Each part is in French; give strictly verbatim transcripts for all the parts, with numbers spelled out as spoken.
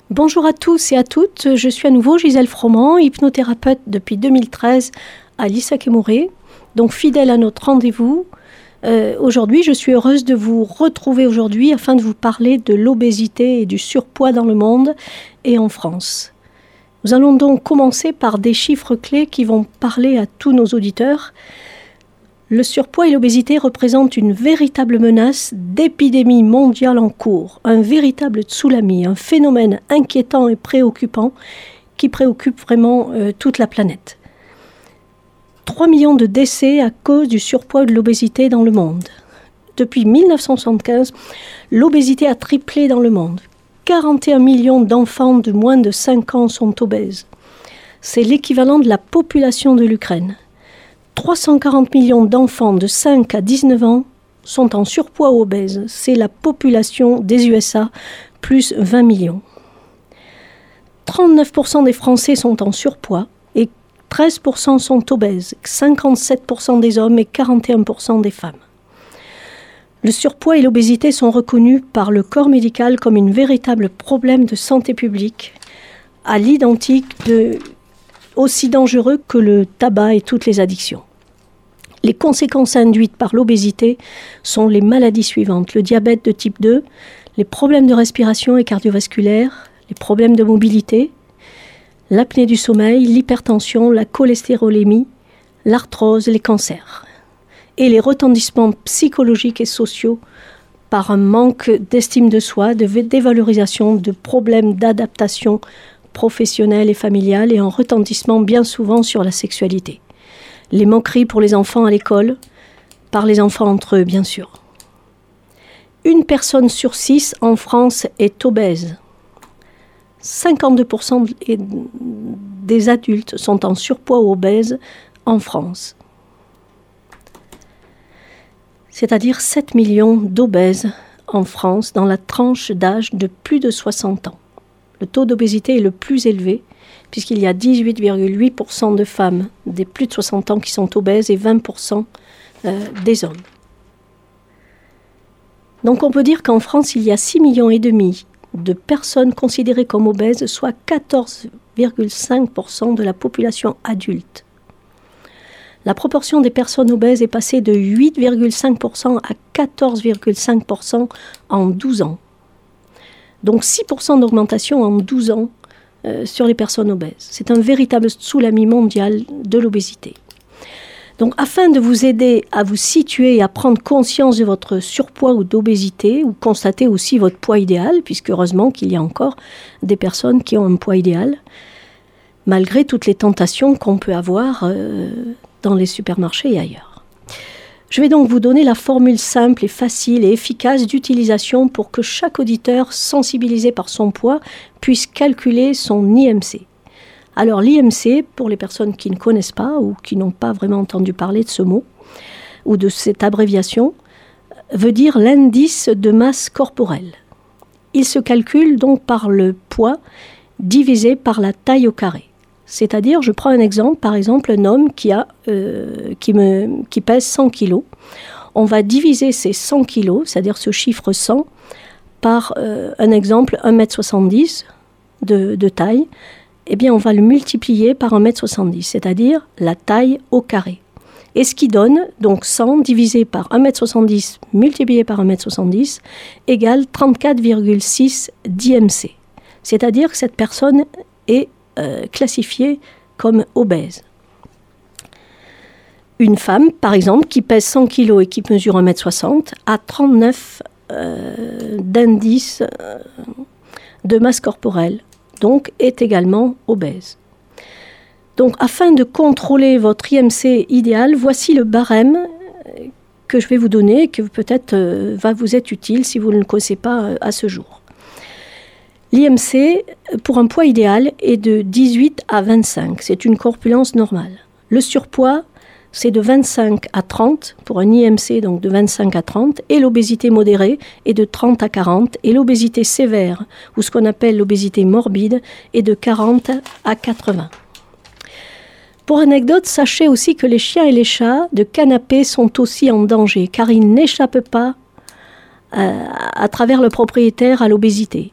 Bonjour à tous et à toutes, je suis à nouveau Gisèle Froment, hypnothérapeute depuis deux mille treize à Lissa-Kémouré, donc fidèle à notre rendez-vous. Euh, aujourd'hui, je suis heureuse de vous retrouver aujourd'hui afin de vous parler de l'obésité et du surpoids dans le monde et en France. Nous allons donc commencer par des chiffres clés qui vont parler à tous nos auditeurs. Le surpoids et l'obésité représentent une véritable menace d'épidémie mondiale en cours, un véritable tsunami, un phénomène inquiétant et préoccupant qui préoccupe vraiment euh, toute la planète. trois millions de décès à cause du surpoids et de l'obésité dans le monde. Depuis mille neuf cent soixante-quinze, l'obésité a triplé dans le monde. quarante et un millions d'enfants de moins de cinq ans sont obèses. C'est l'équivalent de la population de l'Ukraine. trois cent quarante millions d'enfants de cinq à dix-neuf ans sont en surpoids ou obèses. C'est la population des U S A, plus vingt millions. trente-neuf pour cent des Français sont en surpoids et treize pour cent sont obèses, cinquante-sept pour cent des hommes et quarante et un pour cent des femmes. Le surpoids et l'obésité sont reconnus par le corps médical comme un véritable problème de santé publique, à l'identique de aussi dangereux que le tabac et toutes les addictions. Les conséquences induites par l'obésité sont les maladies suivantes, le diabète de type deux, les problèmes de respiration et cardiovasculaires, les problèmes de mobilité, l'apnée du sommeil, l'hypertension, la cholestérolémie, l'arthrose, les cancers. Et les retendissements psychologiques et sociaux par un manque d'estime de soi, de dévalorisation, de problèmes d'adaptation professionnelle et familiale et un retentissement bien souvent sur la sexualité. Les moqueries pour les enfants à l'école, par les enfants entre eux, bien sûr. Une personne sur six en France est obèse. cinquante-deux pour cent des adultes sont en surpoids ou obèses en France. C'est-à-dire sept millions d'obèses en France dans la tranche d'âge de plus de soixante ans. Le taux d'obésité est le plus élevé, puisqu'il y a dix-huit virgule huit pour cent de femmes des plus de soixante ans qui sont obèses et vingt pour cent euh, des hommes. Donc on peut dire qu'en France, il y a six millions et demi de personnes considérées comme obèses, soit quatorze virgule cinq pour cent de la population adulte. La proportion des personnes obèses est passée de huit virgule cinq pour cent à quatorze virgule cinq pour cent en douze ans. Donc six pour cent d'augmentation en douze ans euh, sur les personnes obèses. C'est un véritable tsunami mondial de l'obésité. Donc afin de vous aider à vous situer et à prendre conscience de votre surpoids ou d'obésité, ou constater aussi votre poids idéal, puisque heureusement qu'il y a encore des personnes qui ont un poids idéal, malgré toutes les tentations qu'on peut avoir euh, dans les supermarchés et ailleurs. Je vais donc vous donner la formule simple et facile et efficace d'utilisation pour que chaque auditeur sensibilisé par son poids puisse calculer son I M C. Alors l'I M C, pour les personnes qui ne connaissent pas ou qui n'ont pas vraiment entendu parler de ce mot ou de cette abréviation, veut dire l'indice de masse corporelle. Il se calcule donc par le poids divisé par la taille au carré. C'est-à-dire, je prends un exemple, par exemple, un homme qui, a, euh, qui, me, qui pèse cent kilos. On va diviser ces cent kilos, c'est-à-dire ce chiffre cent, par euh, un exemple, un mètre soixante-dix de, de taille. Eh bien, on va le multiplier par un mètre soixante-dix, c'est-à-dire la taille au carré. Et ce qui donne, donc cent divisé par un mètre soixante-dix multiplié par un mètre soixante-dix, égale trente-quatre virgule six d'I M C. C'est-à-dire que cette personne est Euh, classifiée comme obèse. Une femme, par exemple, qui pèse cent kilos et qui mesure un mètre soixante, a trente-neuf euh, d'indice euh, de masse corporelle, donc est également obèse. Donc, afin de contrôler votre I M C idéal, voici le barème que je vais vous donner, que peut-être euh, va vous être utile si vous ne le connaissez pas euh, à ce jour. L'I M C, pour un poids idéal, est de dix-huit à vingt-cinq. C'est une corpulence normale. Le surpoids, c'est de vingt-cinq à trente, pour un I M C donc de vingt-cinq à trente, et l'obésité modérée est de trente à quarante, et l'obésité sévère, ou ce qu'on appelle l'obésité morbide, est de quarante à quatre-vingts. Pour anecdote, sachez aussi que les chiens et les chats de canapé sont aussi en danger, car ils n'échappent pas euh, à travers le propriétaire à l'obésité.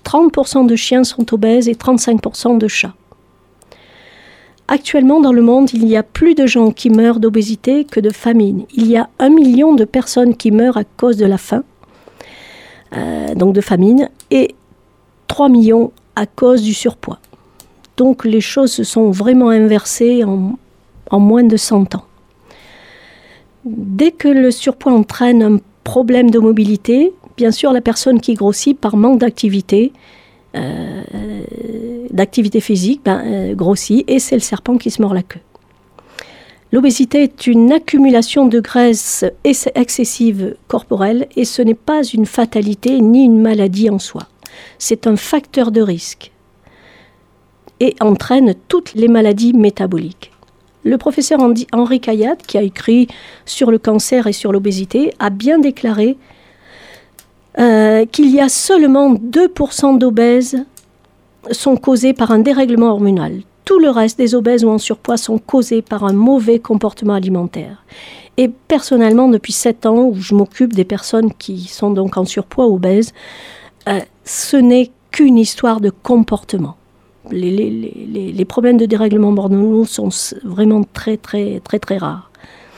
trente pour cent de chiens sont obèses et trente-cinq pour cent de chats. Actuellement, dans le monde, il y a plus de gens qui meurent d'obésité que de famine. Il y a un million de personnes qui meurent à cause de la faim, euh, donc de famine, et trois millions à cause du surpoids. Donc les choses se sont vraiment inversées en, en moins de cent ans. Dès que le surpoids entraîne un problème de mobilité, bien sûr, la personne qui grossit par manque d'activité, euh, d'activité physique, ben, euh, grossit, et c'est le serpent qui se mord la queue. L'obésité est une accumulation de graisse excessive corporelle, et ce n'est pas une fatalité ni une maladie en soi. C'est un facteur de risque et entraîne toutes les maladies métaboliques. Le professeur Henri Caillatte, qui a écrit sur le cancer et sur l'obésité, a bien déclaré euh, qu'il y a seulement deux pour cent d'obèses sont causés par un dérèglement hormonal. Tout le reste des obèses ou en surpoids sont causés par un mauvais comportement alimentaire. Et personnellement, depuis sept ans, où je m'occupe des personnes qui sont donc en surpoids ou obèses, euh, ce n'est qu'une histoire de comportement. Les, les, les, les problèmes de dérèglement hormonaux sont vraiment très, très, très, très rares.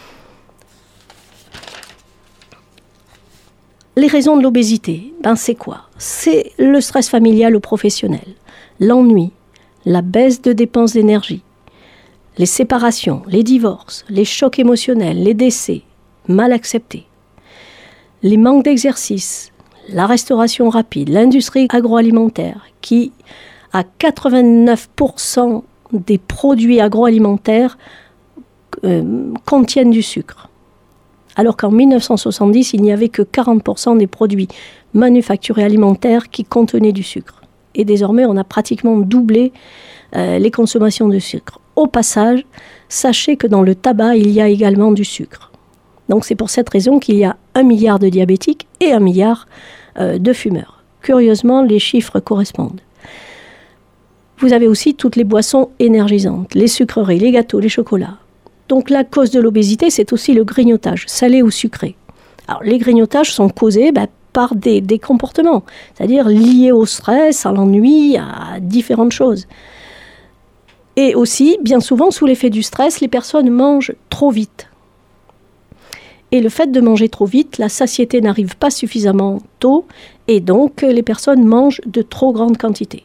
Les raisons de l'obésité, ben c'est quoi? C'est le stress familial ou professionnel, l'ennui, la baisse de dépenses d'énergie, les séparations, les divorces, les chocs émotionnels, les décès mal acceptés, les manques d'exercice, la restauration rapide, l'industrie agroalimentaire qui, à quatre-vingt-neuf pour cent des produits agroalimentaires euh, contiennent du sucre. Alors qu'en mille neuf cent soixante-dix, il n'y avait que quarante pour cent des produits manufacturés alimentaires qui contenaient du sucre. Et désormais, on a pratiquement doublé euh, les consommations de sucre. Au passage, sachez que dans le tabac, il y a également du sucre. Donc c'est pour cette raison qu'il y a un milliard de diabétiques et un milliard euh, de fumeurs. Curieusement, les chiffres correspondent. Vous avez aussi toutes les boissons énergisantes, les sucreries, les gâteaux, les chocolats. Donc la cause de l'obésité, c'est aussi le grignotage, salé ou sucré. Alors les grignotages sont causés ben, par des, des comportements, c'est-à-dire liés au stress, à l'ennui, à différentes choses. Et aussi, bien souvent, sous l'effet du stress, les personnes mangent trop vite. Et le fait de manger trop vite, la satiété n'arrive pas suffisamment tôt, et donc les personnes mangent de trop grandes quantités.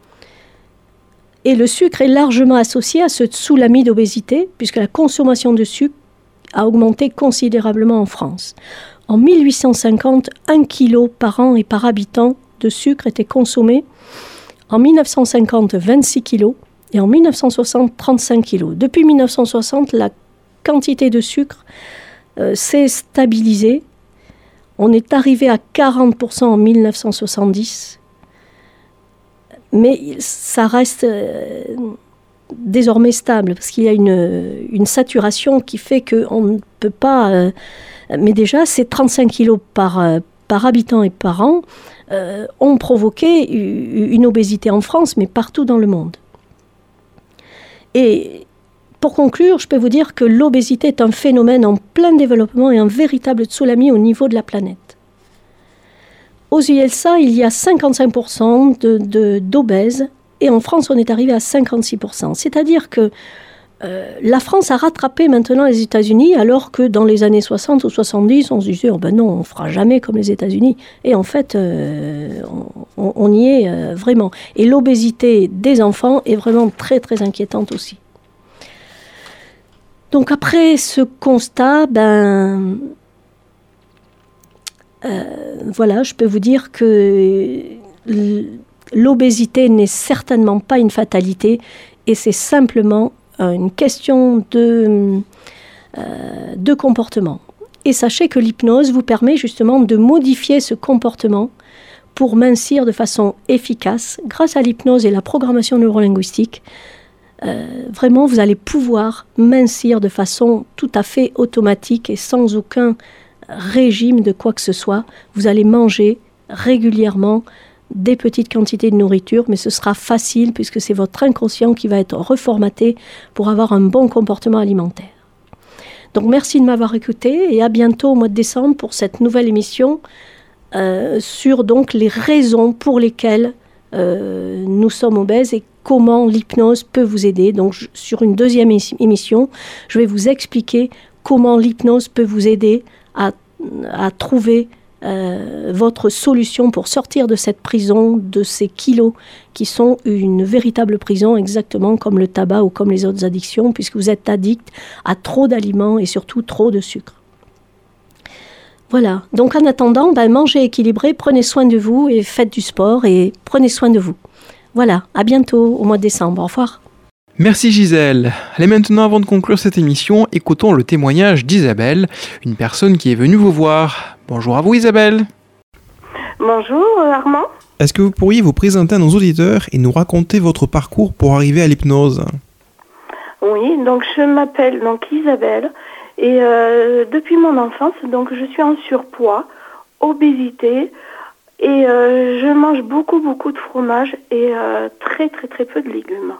Et le sucre est largement associé à ce tsunami d'obésité, puisque la consommation de sucre a augmenté considérablement en France. En mille huit cent cinquante, un kilo par an et par habitant de sucre était consommé. En mille neuf cent cinquante, vingt-six kilos. Et en mille neuf cent soixante, trente-cinq kilos. Depuis mille neuf cent soixante, la quantité de sucre euh, s'est stabilisée. On est arrivé à quarante pour cent en mille neuf cent soixante-dix. Mais ça reste euh, désormais stable, parce qu'il y a une, une saturation qui fait qu'on ne peut pas... Euh, mais déjà, ces trente-cinq kilos par, euh, par habitant et par an euh, ont provoqué une obésité en France, mais partout dans le monde. Et pour conclure, je peux vous dire que l'obésité est un phénomène en plein développement et un véritable tsunami au niveau de la planète. Aux U S A, il y a cinquante-cinq pour cent de, de, d'obèses et en France, on est arrivé à cinquante-six pour cent. C'est-à-dire que euh, la France a rattrapé maintenant les États-Unis alors que dans les années soixante ou soixante-dix, on se disait oh ben non, on ne fera jamais comme les États-Unis. Et en fait, euh, on, on y est euh, vraiment. Et l'obésité des enfants est vraiment très très inquiétante aussi. Donc après ce constat, ben... Euh, voilà, je peux vous dire que l'obésité n'est certainement pas une fatalité et c'est simplement une question de, euh, de comportement. Et sachez que l'hypnose vous permet justement de modifier ce comportement pour mincir de façon efficace. Grâce à l'hypnose et la programmation neurolinguistique, euh, vraiment vous allez pouvoir mincir de façon tout à fait automatique et sans aucun régime de quoi que ce soit. Vous allez manger régulièrement des petites quantités de nourriture, mais ce sera facile puisque c'est votre inconscient qui va être reformaté pour avoir un bon comportement alimentaire. Donc merci de m'avoir écouté et à bientôt au mois de décembre pour cette nouvelle émission euh, sur donc les raisons pour lesquelles euh, nous sommes obèses et comment l'hypnose peut vous aider. Donc je, sur une deuxième é- émission, je vais vous expliquer comment l'hypnose peut vous aider à, à trouver euh, votre solution pour sortir de cette prison, de ces kilos qui sont une véritable prison, exactement comme le tabac ou comme les autres addictions, puisque vous êtes addict à trop d'aliments et surtout trop de sucre. Voilà, donc en attendant, ben, mangez équilibré, prenez soin de vous et faites du sport et prenez soin de vous. Voilà, à bientôt au mois de décembre, au revoir. Merci Gisèle. Allez, maintenant, avant de conclure cette émission, écoutons le témoignage d'Isabelle, une personne qui est venue vous voir. Bonjour à vous Isabelle. Bonjour Armand. Est-ce que vous pourriez vous présenter à nos auditeurs et nous raconter votre parcours pour arriver à l'hypnose ? Oui, donc je m'appelle donc Isabelle et euh, depuis mon enfance, donc je suis en surpoids, obésité et euh, je mange beaucoup beaucoup de fromage et euh, très très très peu de légumes.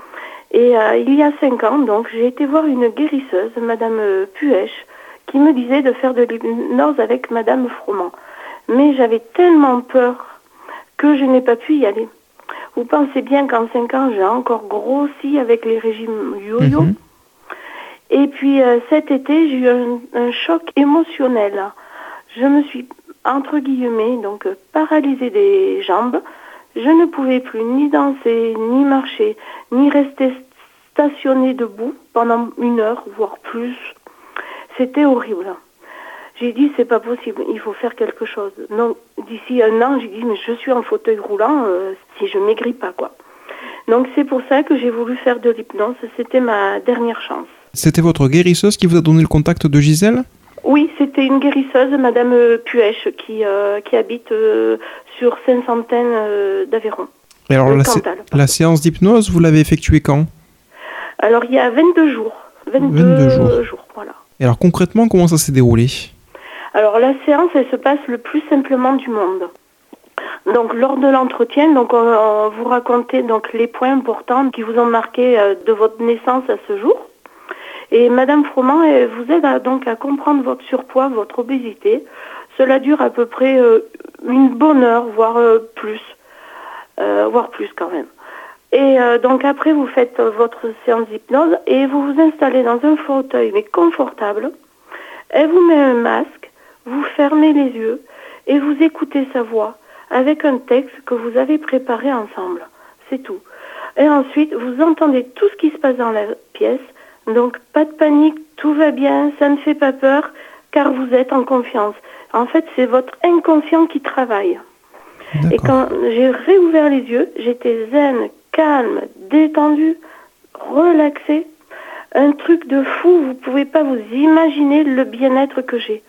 Et euh, il y a cinq ans, donc j'ai été voir une guérisseuse, Madame Puech, qui me disait de faire de l'hypnose avec Madame Froment. Mais j'avais tellement peur que je n'ai pas pu y aller. Vous pensez bien qu'en cinq ans, j'ai encore grossi avec les régimes yo-yo. Mmh. Et puis euh, cet été, j'ai eu un, un choc émotionnel. Je me suis, entre guillemets, donc euh, paralysée des jambes. Je ne pouvais plus ni danser, ni marcher, ni rester stationnée debout pendant une heure, voire plus. C'était horrible. J'ai dit, c'est pas possible, il faut faire quelque chose. Donc, d'ici un an, j'ai dit, mais je suis en fauteuil roulant, euh, si je maigris pas, quoi. Donc, c'est pour ça que j'ai voulu faire de l'hypnose. C'était ma dernière chance. C'était votre guérisseuse qui vous a donné le contact de Gisèle ? Oui, c'était une guérisseuse, Madame Puech, qui, euh, qui habite euh, sur Saint-Santin euh, d'Aveyron. Et alors, la, Cantal, sé- la séance d'hypnose, vous l'avez effectuée quand ? Alors, il y a vingt-deux jours. vingt-deux, vingt-deux jours. jours, voilà. Et alors, concrètement, comment ça s'est déroulé ? Alors, la séance, elle se passe le plus simplement du monde. Donc, lors de l'entretien, donc, on, on vous racontez donc, les points importants qui vous ont marqué euh, de votre naissance à ce jour. Et Madame Froment elle vous aide à, donc à comprendre votre surpoids, votre obésité. Cela dure à peu près euh, une bonne heure, voire euh, plus, euh, voire plus quand même. Et euh, donc après vous faites euh, votre séance d'hypnose et vous vous installez dans un fauteuil mais confortable. Elle vous met un masque, vous fermez les yeux et vous écoutez sa voix avec un texte que vous avez préparé ensemble. C'est tout. Et ensuite vous entendez tout ce qui se passe dans la pièce. Donc, pas de panique, tout va bien, ça ne fait pas peur, car vous êtes en confiance. En fait, c'est votre inconscient qui travaille. D'accord. Et quand j'ai réouvert les yeux, j'étais zen, calme, détendue, relaxée. Un truc de fou, vous ne pouvez pas vous imaginer le bien-être que j'ai.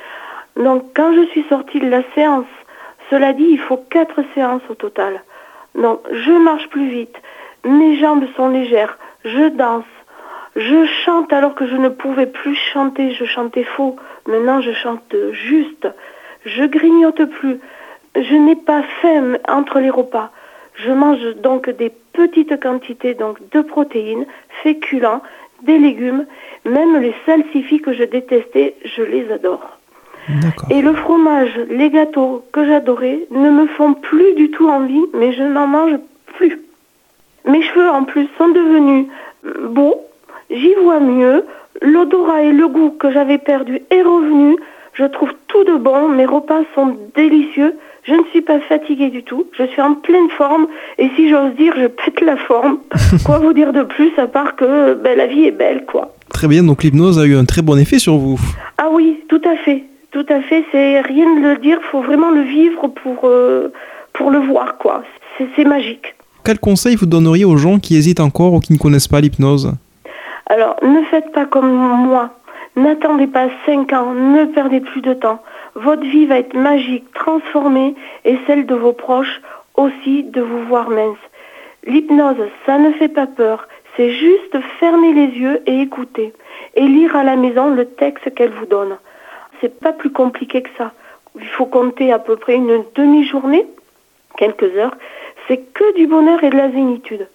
Donc, quand je suis sortie de la séance, cela dit, il faut quatre séances au total. Donc, je marche plus vite, mes jambes sont légères, je danse. Je chante alors que je ne pouvais plus chanter, je chantais faux. Maintenant, je chante juste. Je grignote plus. Je n'ai pas faim entre les repas. Je mange donc des petites quantités donc de protéines, féculents, des légumes. Même les salsifis que je détestais, je les adore. D'accord. Et le fromage, les gâteaux que j'adorais ne me font plus du tout envie, mais je n'en mange plus. Mes cheveux en plus sont devenus beaux. J'y vois mieux, l'odorat et le goût que j'avais perdu est revenu, je trouve tout de bon, mes repas sont délicieux, je ne suis pas fatiguée du tout, je suis en pleine forme et si j'ose dire, je pète la forme. Quoi vous dire de plus à part que ben, la vie est belle, quoi. Très bien, donc l'hypnose a eu un très bon effet sur vous. Ah oui, tout à fait, tout à fait, c'est rien de le dire, il faut vraiment le vivre pour, euh, pour le voir, quoi. C'est, c'est magique. Quel conseil vous donneriez aux gens qui hésitent encore ou qui ne connaissent pas l'hypnose ? Alors, ne faites pas comme moi. N'attendez pas cinq ans, ne perdez plus de temps. Votre vie va être magique, transformée, et celle de vos proches aussi, de vous voir mince. L'hypnose, ça ne fait pas peur. C'est juste fermer les yeux et écouter. Et lire à la maison le texte qu'elle vous donne. C'est pas plus compliqué que ça. Il faut compter à peu près une demi-journée, quelques heures. C'est que du bonheur et de la zénitude.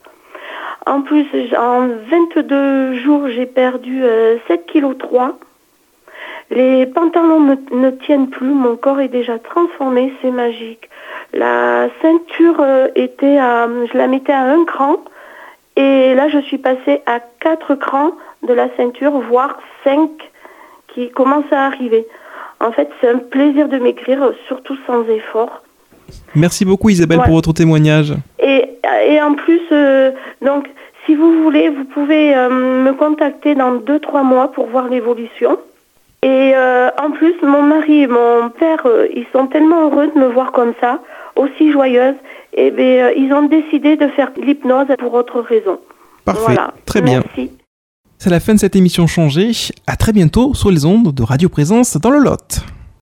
En plus, en vingt-deux jours, j'ai perdu euh, sept virgule trois kilos. Les pantalons ne, ne tiennent plus, mon corps est déjà transformé, c'est magique. La ceinture euh, était à, je la mettais à un cran, et là je suis passée à quatre crans de la ceinture, voire cinq qui commencent à arriver. En fait, c'est un plaisir de maigrir, surtout sans effort. Merci beaucoup Isabelle ouais. pour votre témoignage. Et, et en plus, euh, donc, si vous voulez, vous pouvez euh, me contacter dans deux trois mois pour voir l'évolution. Et euh, en plus, mon mari et mon père, euh, ils sont tellement heureux de me voir comme ça, aussi joyeuse, et bien, euh, ils ont décidé de faire l'hypnose pour autre raison. Parfait, voilà. Très bien. Merci. C'est la fin de cette émission Changée. À très bientôt sur les ondes de Radio Présence dans le Lot.